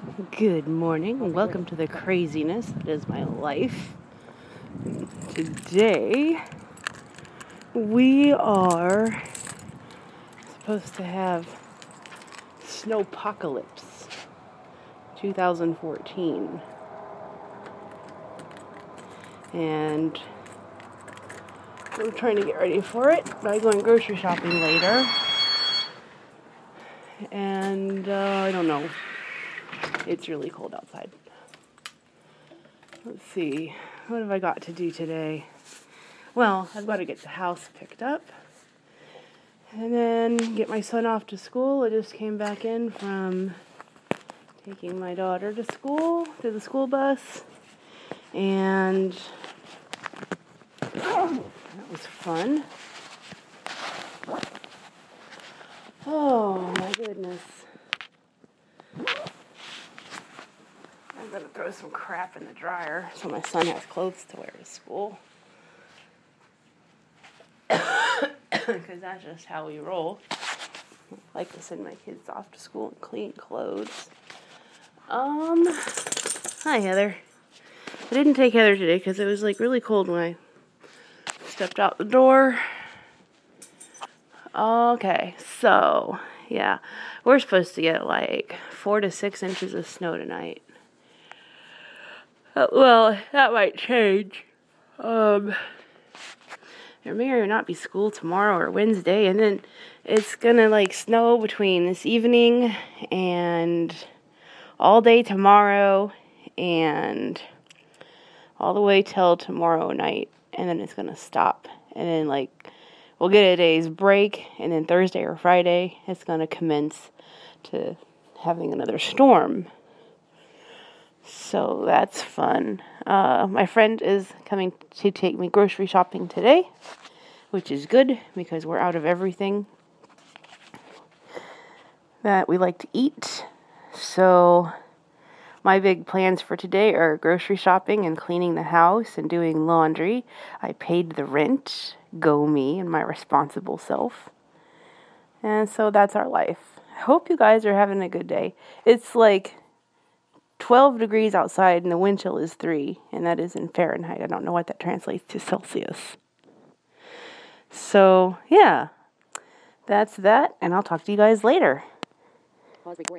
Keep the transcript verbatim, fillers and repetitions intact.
Good morning and welcome to the craziness that is my life. Today we are supposed to have Snowpocalypse twenty fourteen, and we're trying to get ready for it by going grocery shopping later. And uh, I don't know, it's really cold outside. Let's see, what have I got to do today? Well, I've got to get the house picked up and then get my son off to school. I just came back in from taking my daughter to school, to the school bus, and that was fun. Oh my goodness. I'm gonna throw some crap in the dryer so my son has clothes to wear to school. Because that's just how we roll. I like to send my kids off to school in clean clothes. Um, hi Heather. I didn't take Heather today because it was like really cold when I stepped out the door. Okay, so yeah, we're supposed to get like four to six inches of snow tonight. Uh, well, that might change. Um, there may or not be school tomorrow or Wednesday, and then it's gonna like snow between this evening and all day tomorrow and all the way till tomorrow night, and then it's gonna stop, and then like we'll get a day's break, and then Thursday or Friday it's gonna commence to having another storm. So that's fun. Uh, my friend is coming to take me grocery shopping today, which is good because we're out of everything that we like to eat. So my big plans for today are grocery shopping and cleaning the house and doing laundry. I paid the rent. Go me and my responsible self. And so that's our life. I hope you guys are having a good day. It's like twelve degrees outside and the wind chill is three, and that is in Fahrenheit. I don't know what that translates to Celsius. So, yeah, that's that, and I'll talk to you guys later. Pause recording.